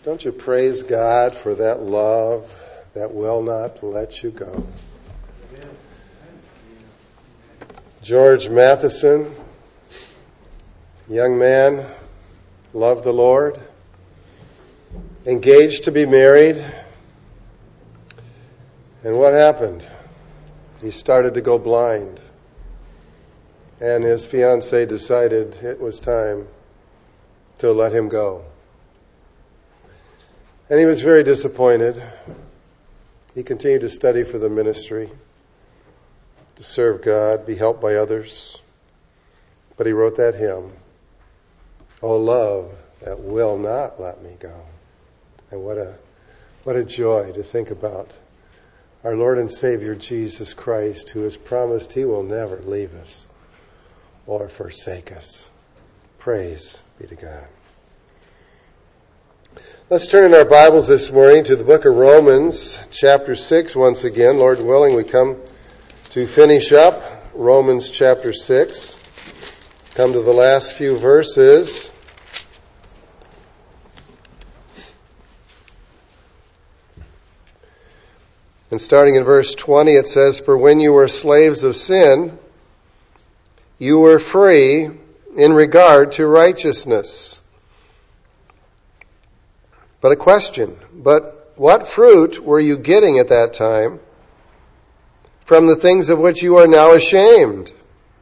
Don't you praise God for that love that will not let you go? George Matheson, young man, loved the Lord, engaged to be married. And what happened? He started to go blind. And his fiancée decided it was time to let him go. And he was very disappointed. He continued to study for the ministry, to serve God, be helped by others. But he wrote that hymn, "Oh, love that will not let me go." And what a joy to think about our Lord and Savior Jesus Christ, who has promised He will never leave us or forsake us. Praise be to God. Let's turn in our Bibles this morning to the book of Romans, chapter 6 once again. Lord willing, we come to finish up Romans chapter 6. Come to the last few verses. And starting in verse 20, it says, "For when you were slaves of sin, you were free in regard to righteousness." But a question, but what fruit were you getting at that time from the things of which you are now ashamed?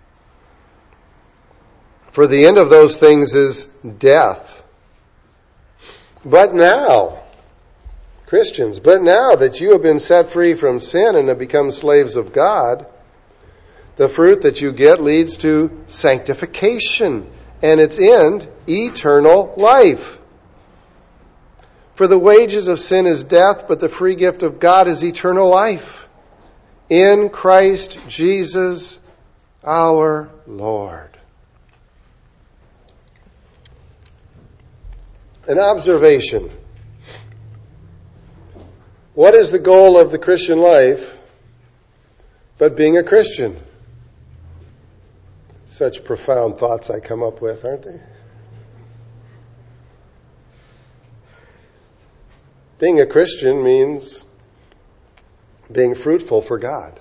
For the end of those things is death. But now, Christians, but now that you have been set free from sin and have become slaves of God, the fruit that you get leads to sanctification, and its end, eternal life. For the wages of sin is death, but the free gift of God is eternal life in Christ Jesus our Lord. An observation. What is the goal of the Christian life but being a Christian? Such profound thoughts I come up with, aren't they? Being a Christian means being fruitful for God.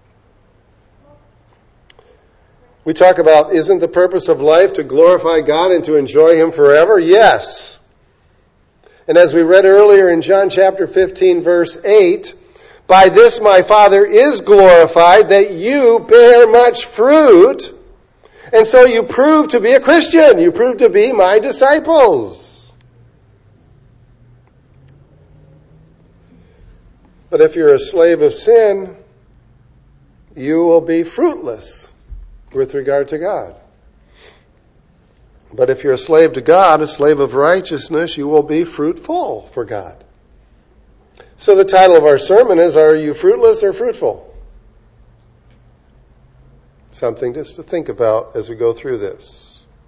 We talk about, isn't the purpose of life to glorify God and to enjoy Him forever? Yes. And as we read earlier in John chapter 15, verse 8, "By this my Father is glorified, that you bear much fruit, and so you prove to be a Christian. You prove to be my disciples." But if you're a slave of sin, you will be fruitless with regard to God. But if you're a slave to God, a slave of righteousness, you will be fruitful for God. So the title of our sermon is, Are You Fruitless or Fruitful? Something just to think about as we go through this.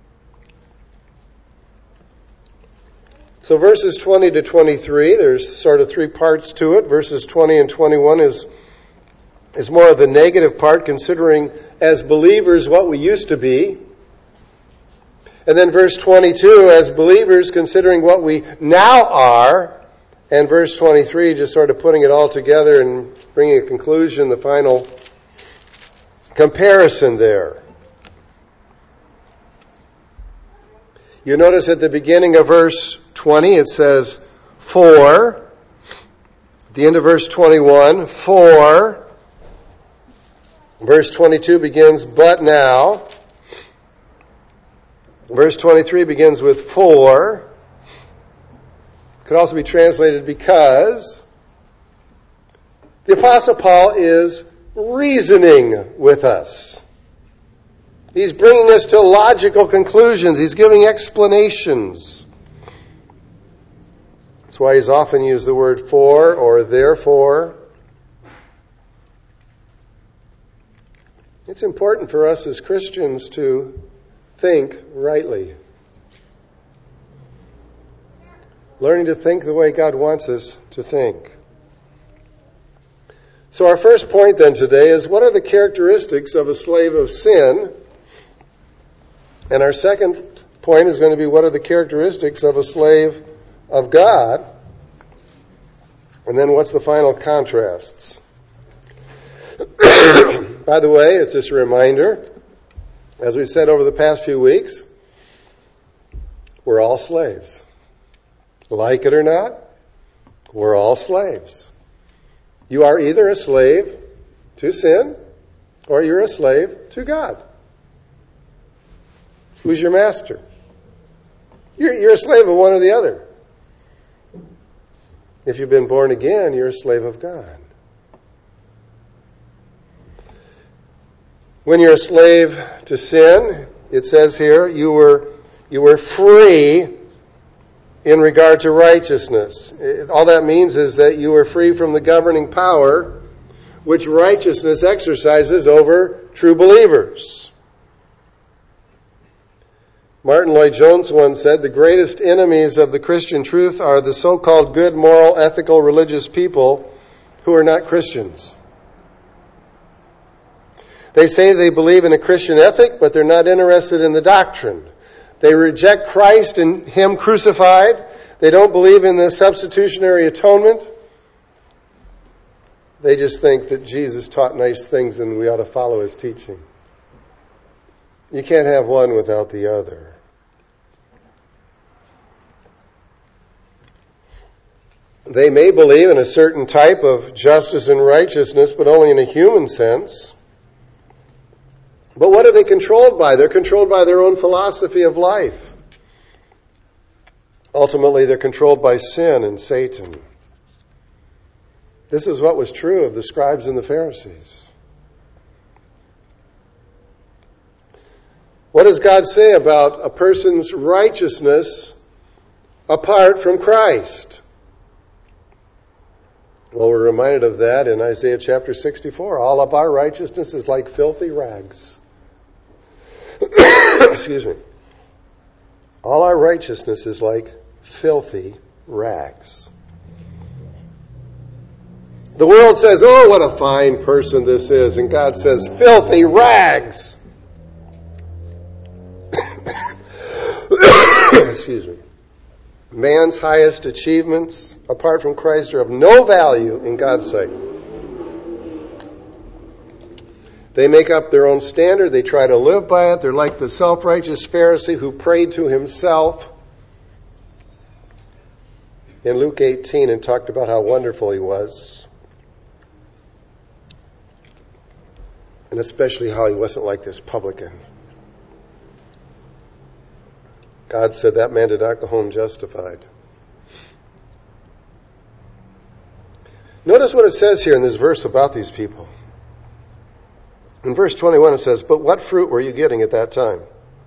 So verses 20 to 23, there's sort of three parts to it. Verses 20 and 21 is more of the negative part, considering as believers what we used to be. And then verse 22, as believers, considering what we now are. And verse 23, just sort of putting it all together and bringing a conclusion, the final comparison there. You notice at the beginning of verse 20, it says, "For." At the end of verse 21, "For." Verse 22 begins, "But now." Verse 23 begins with "For." Could also be translated "because." The Apostle Paul is reasoning with us. He's bringing us to logical conclusions. He's giving explanations. That's why he's often used the word "for" or "therefore." It's important for us as Christians to think rightly. Learning to think the way God wants us to think. So our first point then today is, what are the characteristics of a slave of sin? And our second point is going to be, what are the characteristics of a slave of God. And then what's the final contrasts? By the way, it's just a reminder, as we've said over the past few weeks, we're all slaves. Like it or not, we're all slaves. You are either a slave to sin or you're a slave to God. Who's your master? You're a slave of one or the other. If you've been born again, you're a slave of God. When you're a slave to sin, it says here, you were free in regard to righteousness. All that means is that you were free from the governing power which righteousness exercises over true believers. Martin Lloyd-Jones once said, the greatest enemies of the Christian truth are the so-called good, moral, ethical, religious people who are not Christians. They say they believe in a Christian ethic, but they're not interested in the doctrine. They reject Christ and Him crucified. They don't believe in the substitutionary atonement. They just think that Jesus taught nice things and we ought to follow His teaching. You can't have one without the other. They may believe in a certain type of justice and righteousness, but only in a human sense. But what are they controlled by? They're controlled by their own philosophy of life. Ultimately, they're controlled by sin and Satan. This is what was true of the scribes and the Pharisees. What does God say about a person's righteousness apart from Christ? Well, we're reminded of that in Isaiah chapter 64. All of our righteousness is like filthy rags. Excuse me. All our righteousness is like filthy rags. The world says, oh, what a fine person this is. And God says, filthy rags. Excuse me. Man's highest achievements, apart from Christ, are of no value in God's sight. They make up their own standard. They try to live by it. They're like the self-righteous Pharisee who prayed to himself in Luke 18 and talked about how wonderful he was. And especially how he wasn't like this publican. God said that man did not go home justified. Notice what it says here in this verse about these people. In verse 21 it says, but what fruit were you getting at that time?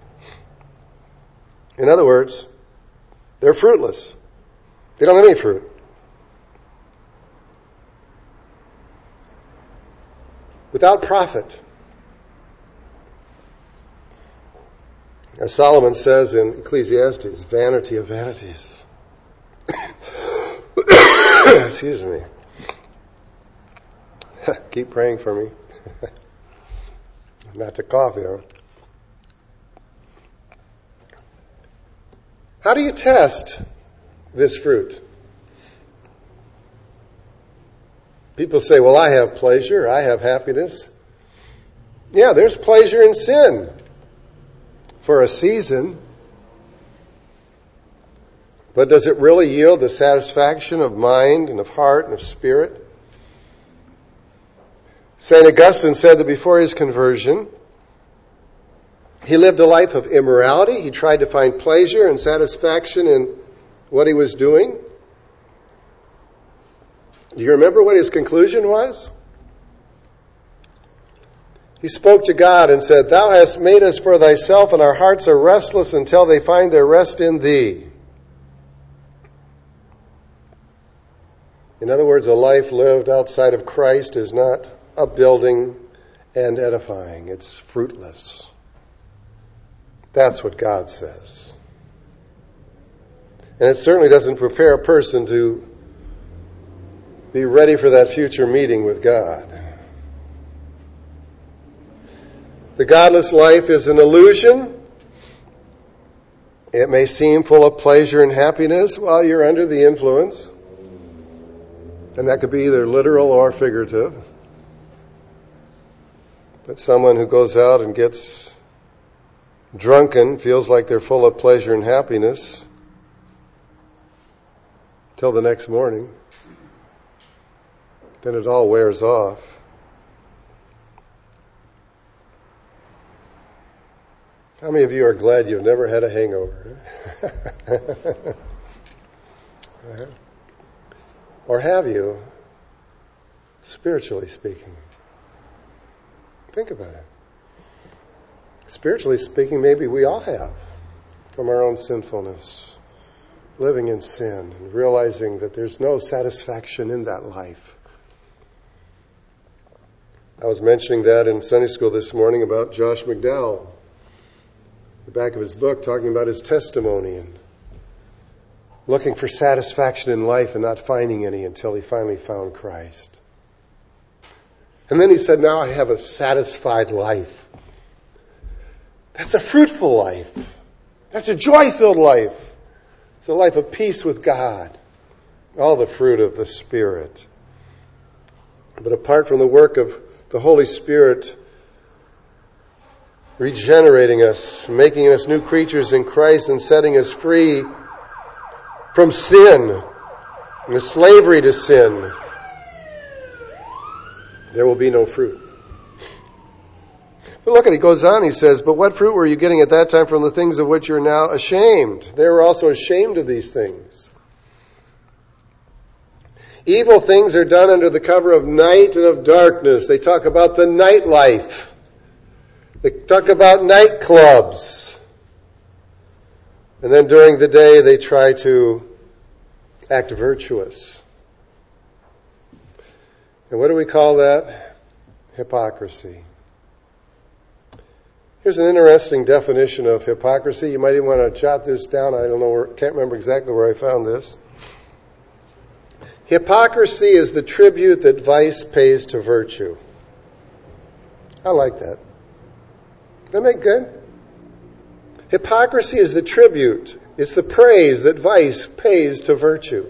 In other words, they're fruitless. They don't have any fruit. Without profit. As Solomon says in Ecclesiastes, vanity of vanities. Excuse me. Keep praying for me. Not to cough, you know. How do you test this fruit? People say, well, I have pleasure, I have happiness. Yeah, there's pleasure in sin for a season. But does it really yield the satisfaction of mind and of heart and of spirit? St. Augustine said that before his conversion, he lived a life of immorality. He tried to find pleasure and satisfaction in what he was doing. Do you remember what his conclusion was? He spoke to God and said, Thou hast made us for Thyself, and our hearts are restless until they find their rest in Thee. In other words, a life lived outside of Christ is not upbuilding and edifying. It's fruitless. That's what God says. And it certainly doesn't prepare a person to be ready for that future meeting with God. The godless life is an illusion It may seem full of pleasure and happiness while you're under the influence. And that could be either literal or figurative. But someone who goes out and gets drunken feels like they're full of pleasure and happiness till the next morning. Then it all wears off. How many of you are glad you've never had a hangover? Or have you, spiritually speaking? Think about it. Spiritually speaking, maybe we all have, from our own sinfulness, living in sin, and realizing that there's no satisfaction in that life. I was mentioning that in Sunday school this morning about Josh McDowell, the back of his book, talking about his testimony and looking for satisfaction in life and not finding any until he finally found Christ. And then he said, now I have a satisfied life. That's a fruitful life. That's a joy-filled life. It's a life of peace with God. All the fruit of the Spirit. But apart from the work of the Holy Spirit regenerating us, making us new creatures in Christ and setting us free from sin and the slavery to sin, there will be no fruit. But look at it, he goes on, he says, but what fruit were you getting at that time from the things of which you're now ashamed? They were also ashamed of these things. Evil things are done under the cover of night and of darkness. They talk about the nightlife. They talk about nightclubs. And then during the day they try to act virtuous. And what do we call that? Hypocrisy. Here's an interesting definition of hypocrisy. You might even want to jot this down. I don't know, can't remember exactly where I found this. Hypocrisy is the tribute that vice pays to virtue. I like that. Does that make good? Hypocrisy is the tribute. It's the praise that vice pays to virtue.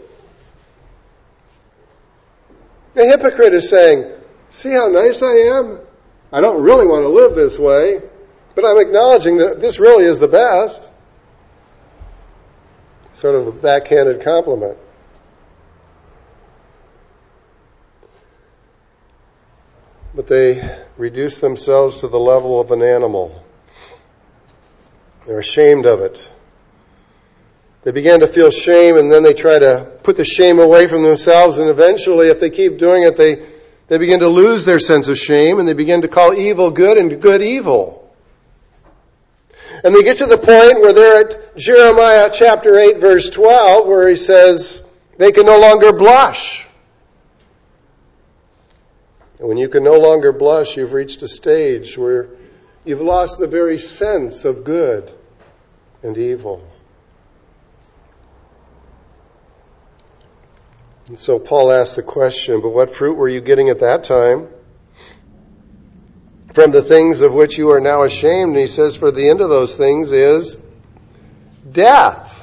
The hypocrite is saying, see how nice I am? I don't really want to live this way, but I'm acknowledging that this really is the best. Sort of a backhanded compliment. But they reduce themselves to the level of an animal. They're ashamed of it. They begin to feel shame, and then they try to put the shame away from themselves, and eventually, if they keep doing it, they begin to lose their sense of shame, and they begin to call evil good and good evil. And they get to the point where they're at Jeremiah chapter 8, verse 12, where he says, they can no longer blush. And when you can no longer blush, you've reached a stage where you've lost the very sense of good and evil. And so Paul asks the question, but what fruit were you getting at that time from the things of which you are now ashamed? And he says, for the end of those things is death.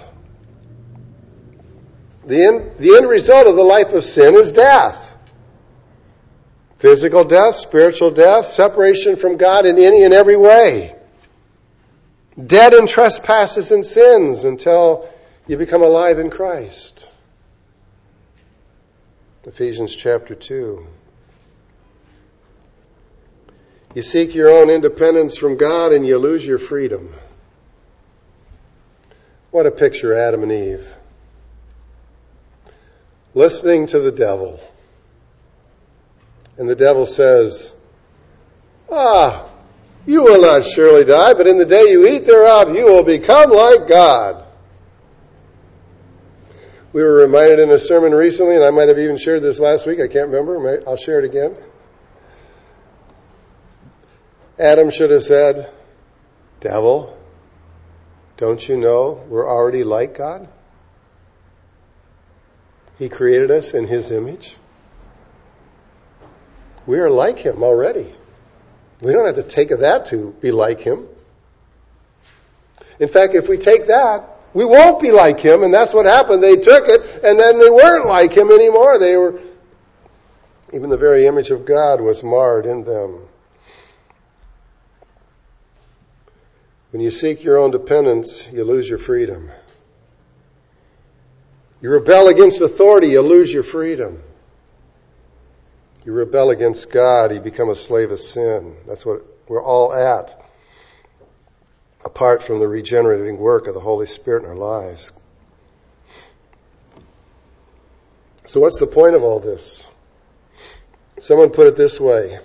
The end result of the life of sin is death. Physical death, spiritual death, separation from God in any and every way. Dead in trespasses and sins until you become alive in Christ. Ephesians chapter 2. You seek your own independence from God and you lose your freedom. What a picture, Adam and Eve. Listening to the devil. And the devil says, you will not surely die, but in the day you eat thereof, you will become like God. We were reminded in a sermon recently, and I might have even shared this last week, I can't remember, I'll share it again. Adam should have said, devil, don't you know we're already like God? He created us in His image. We are like Him already. We don't have to take that to be like Him. In fact, if we take that, we won't be like him, and that's what happened. They took it, and then they weren't like him anymore. Even the very image of God was marred in them. When you seek your own dependence, you lose your freedom. You rebel against authority, you lose your freedom. You rebel against God, you become a slave of sin. That's what we're all at, apart from the regenerating work of the Holy Spirit in our lives. So what's the point of all this? Someone put it this way.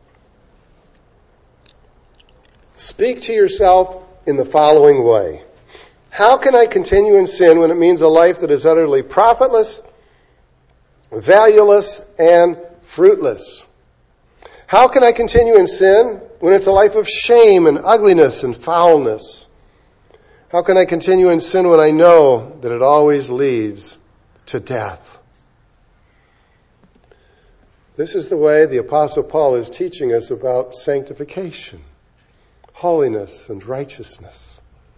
Speak to yourself in the following way. How can I continue in sin when it means a life that is utterly profitless, valueless, and fruitless? How can I continue in sin when it's a life of shame and ugliness and foulness? How can I continue in sin when I know that it always leads to death? This is the way the Apostle Paul is teaching us about sanctification, holiness, and righteousness.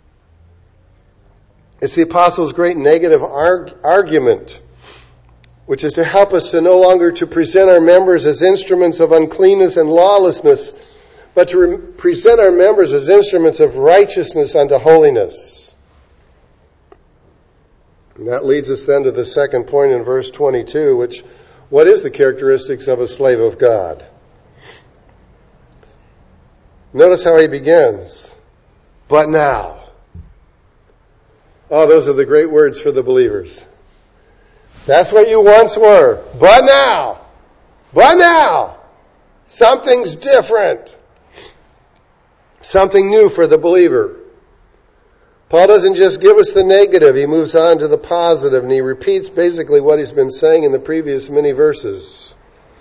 It's the Apostle's great negative argument, which is to help us to no longer to present our members as instruments of uncleanness and lawlessness, but to present our members as instruments of righteousness unto holiness. And that leads us then to the second point in verse 22, what is the characteristics of a slave of God? Notice how he begins. But now. Oh, those are the great words for the believers. That's what you once were. But now. But now. Something's different. Something new for the believer. Paul doesn't just give us the negative. He moves on to the positive, and he repeats basically what he's been saying in the previous many verses.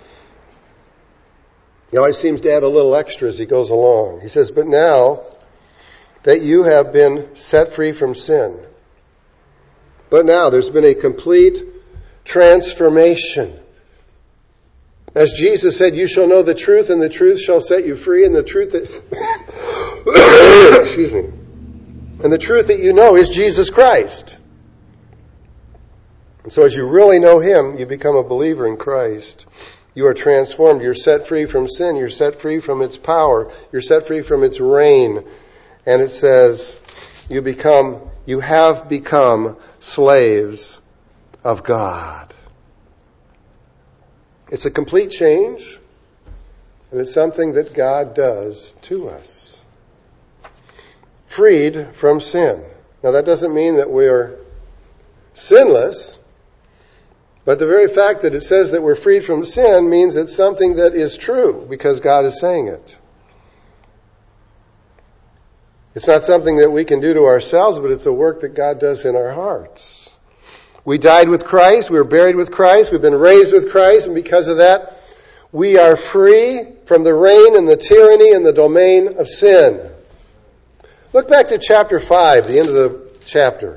He always seems to add a little extra as he goes along. He says, but now that you have been set free from sin. But now there's been a complete transformation. As Jesus said, you shall know the truth, and the truth shall set you free, and the truth that excuse me. And the truth that you know is Jesus Christ. And so as you really know him, you become a believer in Christ. You are transformed. You're set free from sin. You're set free from its power. You're set free from its reign. And it says, you have become slaves of God. It's a complete change, and it's something that God does to us. Freed from sin. Now that doesn't mean that we're sinless, but the very fact that it says that we're freed from sin means it's something that is true because God is saying it. It's not something that we can do to ourselves, but it's a work that God does in our hearts. We died with Christ, we were buried with Christ, we've been raised with Christ, and because of that, we are free from the reign and the tyranny and the domain of sin. Look back to chapter 5, the end of the chapter.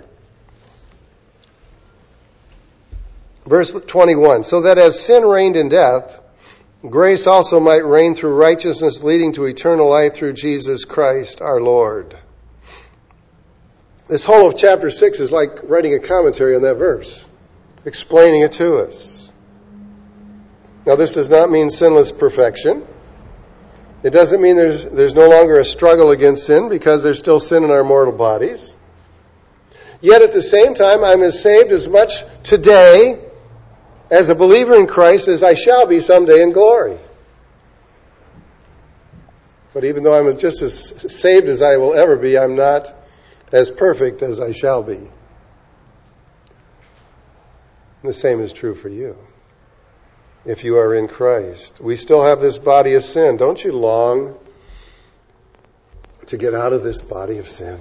Verse 21, so that as sin reigned in death, grace also might reign through righteousness, leading to eternal life through Jesus Christ our Lord. This whole of chapter 6 is like writing a commentary on that verse, explaining it to us. Now this does not mean sinless perfection. It doesn't mean there's no longer a struggle against sin, because there's still sin in our mortal bodies. Yet at the same time, I'm as saved as much today as a believer in Christ as I shall be someday in glory. But even though I'm just as saved as I will ever be, I'm not as perfect as I shall be. And the same is true for you. If you are in Christ, we still have this body of sin. Don't you long to get out of this body of sin?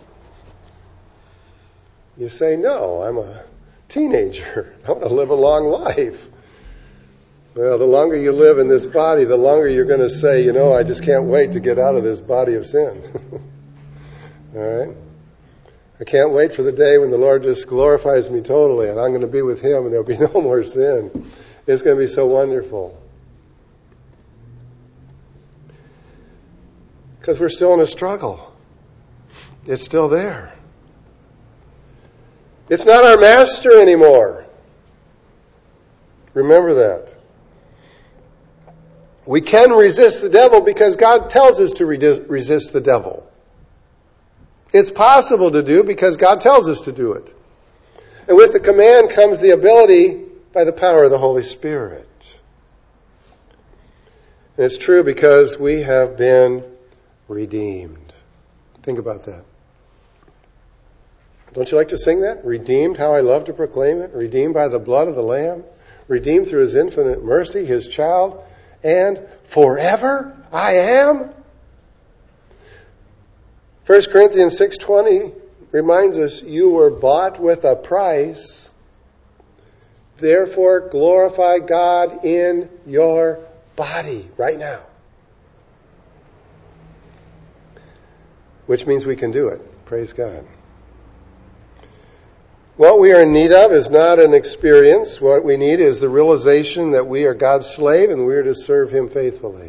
You say, no, I'm a teenager. I want to live a long life. Well, the longer you live in this body, the longer you're going to say, I just can't wait to get out of this body of sin. All right? I can't wait for the day when the Lord just glorifies me totally, and I'm going to be with him, and there'll be no more sin. It's going to be so wonderful. Because we're still in a struggle. It's still there. It's not our master anymore. Remember that. We can resist the devil because God tells us to resist the devil. It's possible to do because God tells us to do it. And with the command comes the ability by the power of the Holy Spirit. And it's true because we have been redeemed. Think about that. Don't you like to sing that? Redeemed, how I love to proclaim it. Redeemed by the blood of the Lamb. Redeemed through His infinite mercy, His child. And forever I am. 1 Corinthians 6:20 reminds us, you were bought with a price. Therefore glorify God in your body right now. Which means we can do it. Praise God. What we are in need of is not an experience. What we need is the realization that we are God's slave and we are to serve Him faithfully.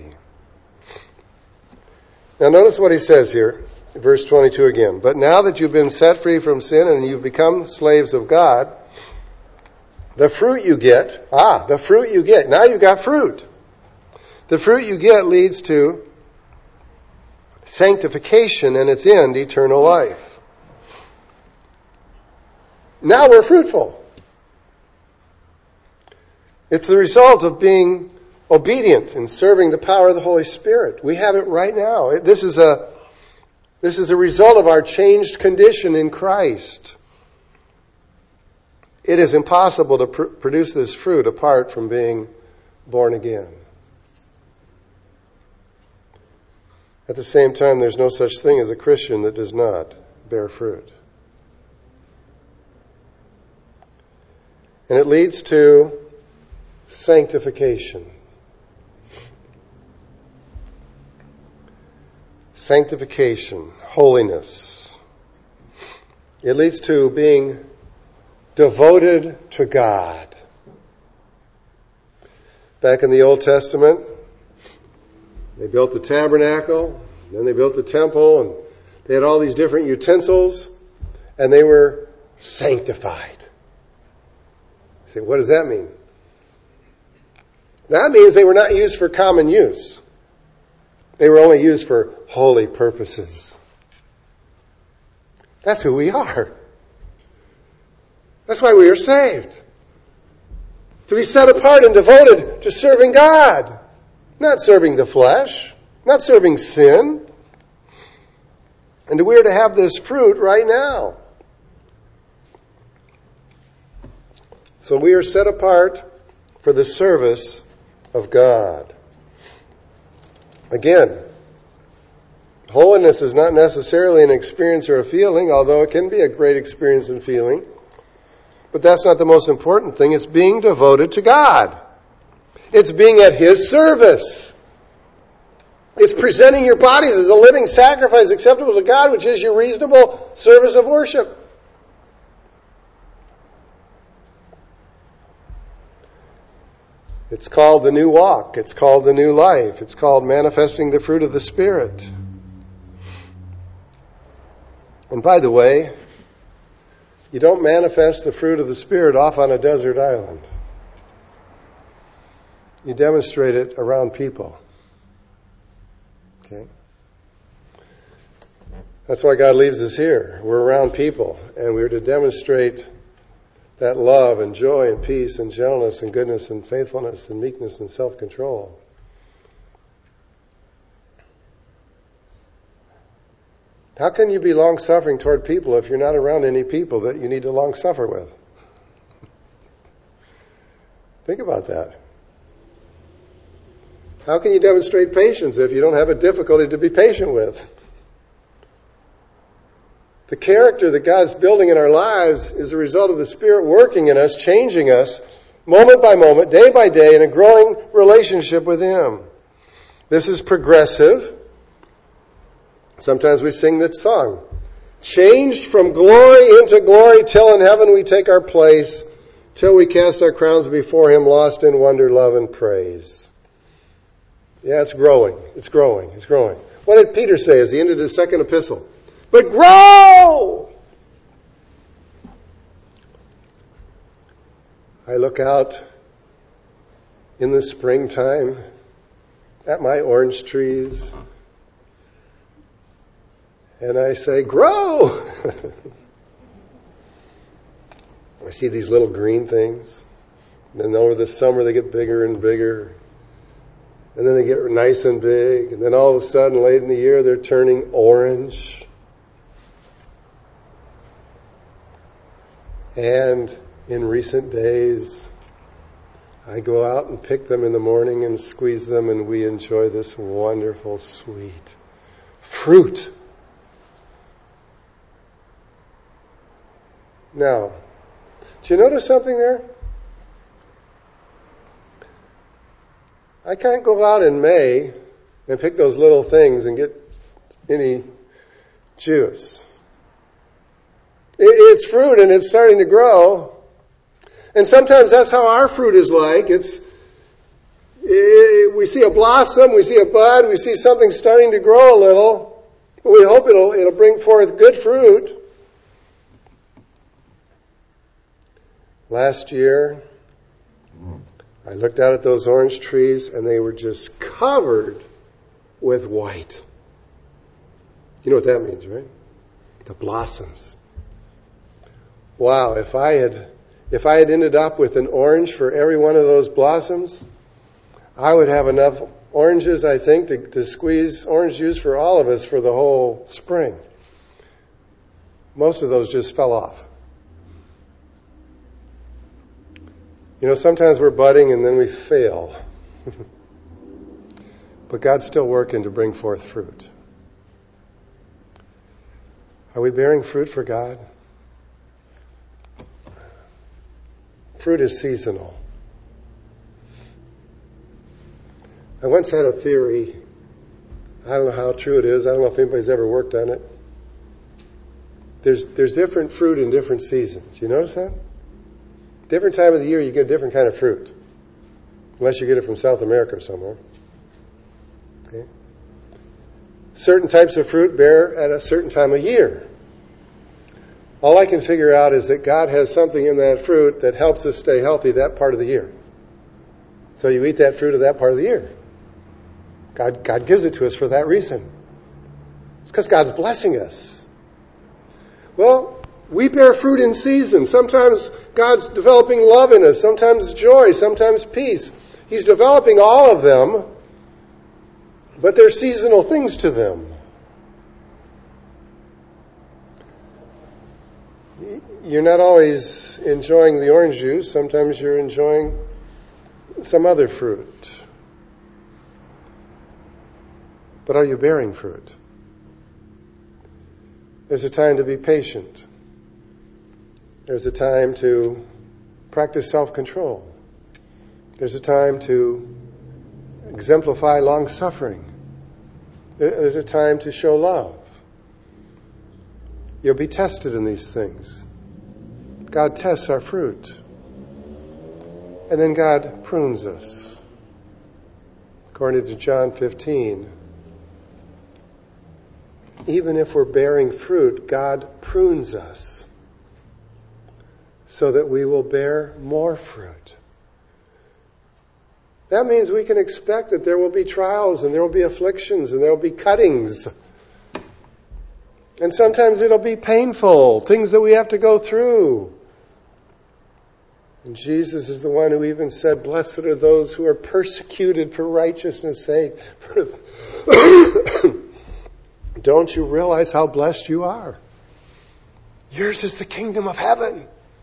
Now notice what he says here, verse 22 again. But now that you've been set free from sin and you've become slaves of God, the fruit you get, now you've got fruit. The fruit you get leads to sanctification and its end, eternal life. Now we're fruitful. It's the result of being obedient and serving the power of the Holy Spirit. We have it right now. This is a result of our changed condition in Christ. It is impossible to produce this fruit apart from being born again. At the same time, there's no such thing as a Christian that does not bear fruit. And it leads to sanctification. Sanctification, holiness. It leads to being devoted to God. Back in the Old Testament, they built the tabernacle, then they built the temple, and they had all these different utensils, and they were sanctified. You say, what does that mean? That means they were not used for common use. They were only used for holy purposes. That's who we are. That's why we are saved. To be set apart and devoted to serving God. Not serving the flesh. Not serving sin. And we are to have this fruit right now. So we are set apart for the service of God. Again, holiness is not necessarily an experience or a feeling, although it can be a great experience and feeling. But that's not the most important thing. It's being devoted to God. It's being at His service. It's presenting your bodies as a living sacrifice acceptable to God, which is your reasonable service of worship. It's called the new walk. It's called the new life. It's called manifesting the fruit of the Spirit. And by the way, you don't manifest the fruit of the Spirit off on a desert island. You demonstrate it around people. Okay? That's why God leaves us here. We're around people, and we're to demonstrate that love and joy and peace and gentleness and goodness and faithfulness and meekness and self-control. How can you be long-suffering toward people if you're not around any people that you need to long-suffer with? Think about that. How can you demonstrate patience if you don't have a difficulty to be patient with? The character that God's building in our lives is a result of the Spirit working in us, changing us, moment by moment, day by day, in a growing relationship with Him. This is progressive. Sometimes we sing that song. Changed from glory into glory, till in heaven we take our place, till we cast our crowns before Him, lost in wonder, love, and praise. Yeah, it's growing. It's growing. It's growing. What did Peter say as he ended his second epistle? but grow. I look out in the springtime at my orange trees and I say, grow. I see these little green things. And then over the summer they get bigger and bigger. And then they get nice and big. And then all of a sudden, late in the year, they're turning orange. And in recent days, I go out and pick them in the morning and squeeze them, and we enjoy this wonderful, sweet fruit. Now, did you notice something there? I can't go out in May and pick those little things and get any juice. It's fruit and it's starting to grow. And sometimes that's how our fruit is like. We see a blossom, we see a bud, we see something starting to grow a little. We hope it'll bring forth good fruit. Last year, I looked out at those orange trees and they were just covered with white. You know what that means, right? The blossoms. Wow, if I had ended up with an orange for every one of those blossoms, I would have enough oranges, I think, to squeeze orange juice for all of us for the whole spring. Most of those just fell off. You know, sometimes we're budding and then we fail. But God's still working to bring forth fruit. Are we bearing fruit for God? Fruit is seasonal. I once had a theory. I don't know how true it is. I don't know if anybody's ever worked on it. There's different fruit in different seasons. You notice that? Different time of the year, you get a different kind of fruit. Unless you get it from South America or somewhere. Okay? Certain types of fruit bear at a certain time of year. All I can figure out is that God has something in that fruit that helps us stay healthy that part of the year. So you eat that fruit of that part of the year. God gives it to us for that reason. It's because God's blessing us. Well, we bear fruit in season. Sometimes God's developing love in us, sometimes joy, sometimes peace. He's developing all of them, but there's seasonal things to them. You're not always enjoying the orange juice. Sometimes you're enjoying some other fruit. But are you bearing fruit? There's a time to be patient. There's a time to practice self-control. There's a time to exemplify long-suffering. There's a time to show love. You'll be tested in these things. God tests our fruit. And then God prunes us. According to John 15, even if we're bearing fruit, God prunes us so that we will bear more fruit. That means we can expect that there will be trials and there will be afflictions and there will be cuttings. And sometimes it'll be painful, things that we have to go through. And Jesus is the one who even said, "Blessed are those who are persecuted for righteousness' sake." Don't you realize how blessed you are? Yours is the kingdom of heaven.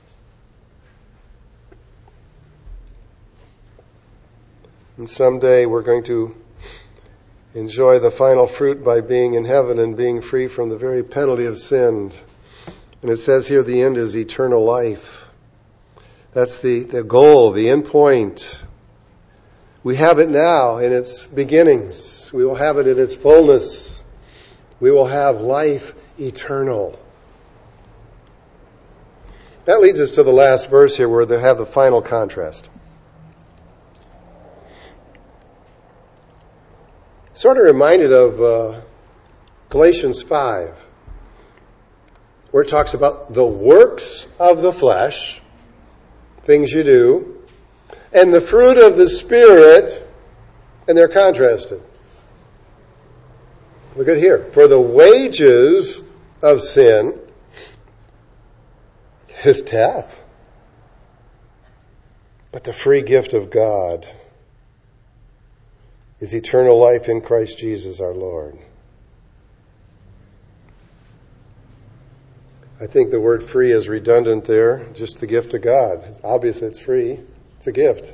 And someday we're going to enjoy the final fruit by being in heaven and being free from the very penalty of sin. And it says here the end is eternal life. That's the goal, the end point. We have it now in its beginnings. We will have it in its fullness. We will have life eternal. That leads us to the last verse here where they have the final contrast. Sort of reminded of Galatians 5. where it talks about the works of the flesh, things you do, and the fruit of the Spirit, and they're contrasted. Look at here. For the wages of sin is death, but the free gift of God is eternal life in Christ Jesus our Lord. I think the word free is redundant there, just the gift of God. Obviously it's free. It's a gift.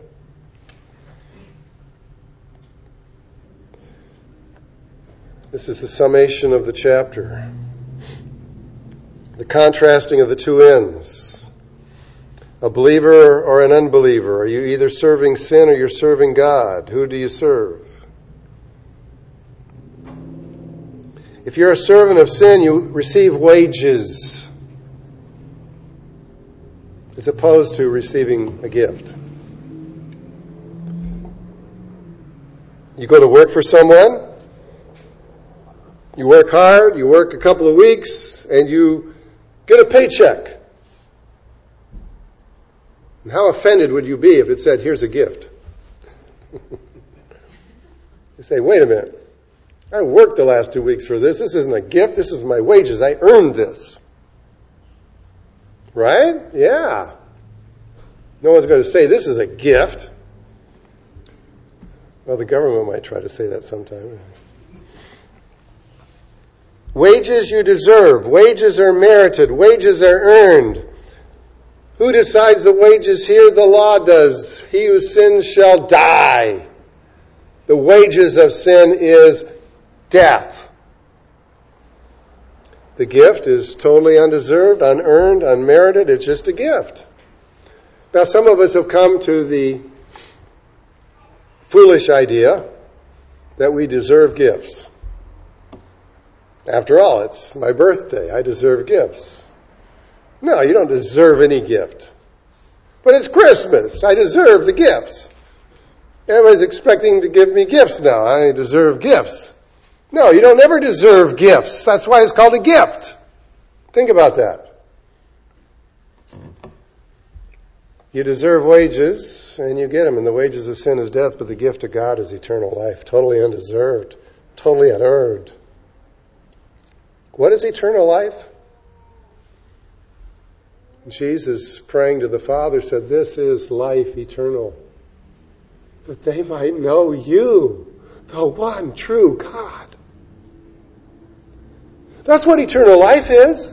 This is the summation of the chapter. The contrasting of the two ends. A believer or an unbeliever. Are you either serving sin or you're serving God? Who do you serve? If you're a servant of sin, you receive wages, as opposed to receiving a gift. You go to work for someone, you work hard, you work a couple of weeks, and you get a paycheck. And how offended would you be if it said, here's a gift? You say, wait a minute. I worked the last 2 weeks for this. This isn't a gift. This is my wages. I earned this. Right? Yeah. No one's going to say this is a gift. Well, the government might try to say that sometime. Wages you deserve. Wages are merited. Wages are earned. Who decides the wages here? The law does. He who sins shall die. The wages of sin is death. The gift is totally undeserved, unearned, unmerited. It's just a gift. Now, some of us have come to the foolish idea that we deserve gifts. After all, it's my birthday. I deserve gifts. No, you don't deserve any gift. But it's Christmas. I deserve the gifts. Everybody's expecting to give me gifts now. I deserve gifts. No, you don't ever deserve gifts. That's why it's called a gift. Think about that. You deserve wages, and you get them, and the wages of sin is death, but the gift of God is eternal life, totally undeserved, totally unearned. What is eternal life? Jesus, praying to the Father, said, this is life eternal, that they might know you, the one true God. That's what eternal life is.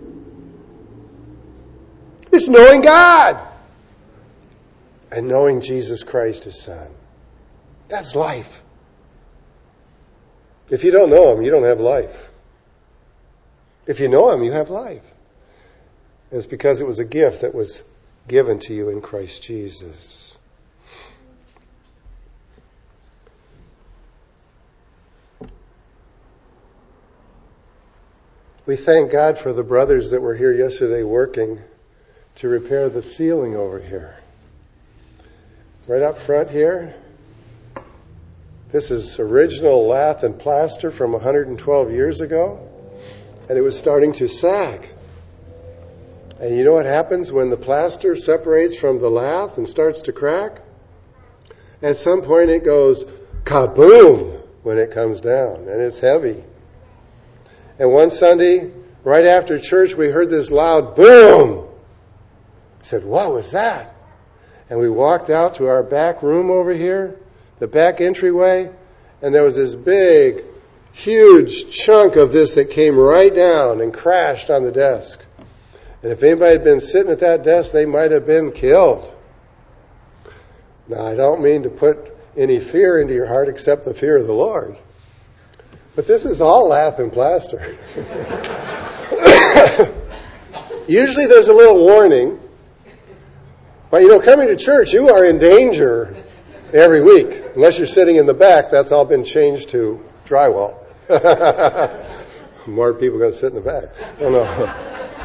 It's knowing God and knowing Jesus Christ, His Son. That's life. If you don't know Him, you don't have life. If you know Him, you have life. And it's because it was a gift that was given to you in Christ Jesus. We thank God for the brothers that were here yesterday working to repair the ceiling over here. Right up front here, this is original lath and plaster from 112 years ago, and it was starting to sag. And you know what happens when the plaster separates from the lath and starts to crack? At some point it goes kaboom when it comes down, and it's heavy. And one Sunday, right after church, we heard this loud boom. I said, what was that? And we walked out to our back room over here, the back entryway, and there was this big, huge chunk of this that came right down and crashed on the desk. And if anybody had been sitting at that desk, they might have been killed. Now, I don't mean to put any fear into your heart except the fear of the Lord. But this is all lath and plaster. Usually there's a little warning. But coming to church, you are in danger every week. Unless you're sitting in the back, that's all been changed to drywall. More people are going to sit in the back. I don't know.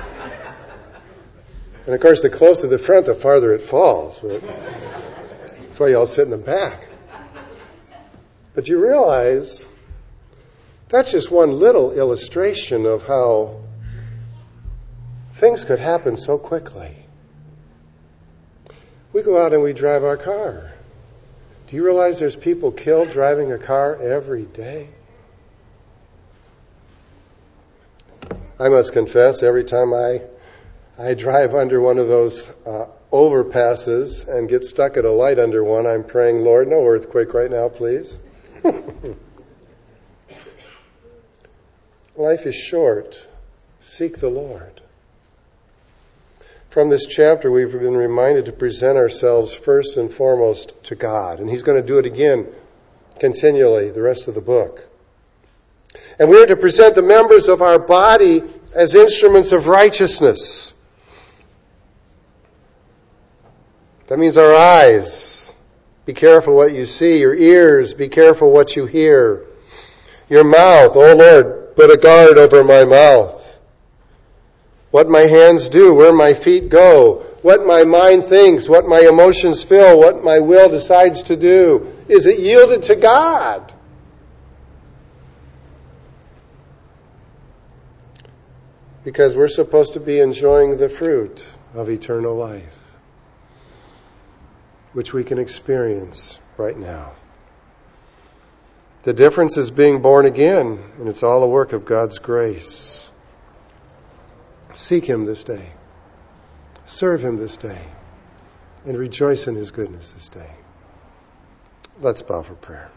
And of course, the closer to the front, the farther it falls. But that's why you all sit in the back. But you realize that's just one little illustration of how things could happen so quickly. We go out and we drive our car. Do you realize there's people killed driving a car every day? I must confess, every time I drive under one of those overpasses and get stuck at a light under one, I'm praying, Lord, no earthquake right now, please. Life is short. Seek the Lord. From this chapter, we've been reminded to present ourselves first and foremost to God. And He's going to do it again continually the rest of the book. And we are to present the members of our body as instruments of righteousness. That means our eyes. Be careful what you see. Your ears. Be careful what you hear. Your mouth. Oh Lord, put a guard over my mouth. What my hands do, where my feet go, what my mind thinks, what my emotions feel, what my will decides to do. Is it yielded to God? Because we're supposed to be enjoying the fruit of eternal life, which we can experience right now. The difference is being born again, and it's all a work of God's grace. Seek Him this day. Serve Him this day. And rejoice in His goodness this day. Let's bow for prayer.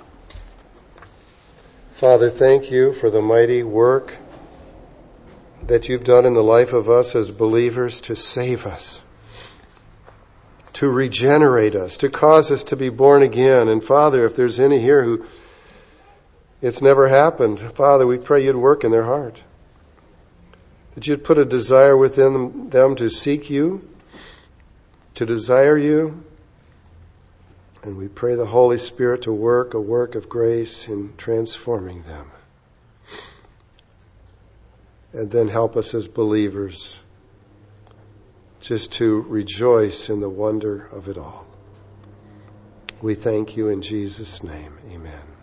Father, thank You for the mighty work that You've done in the life of us as believers to save us, to regenerate us, to cause us to be born again. And Father, if there's any here who it's never happened, Father, we pray You'd work in their heart, that You'd put a desire within them to seek You, to desire You. And we pray the Holy Spirit to work a work of grace in transforming them. And then help us as believers just to rejoice in the wonder of it all. We thank You in Jesus' name. Amen.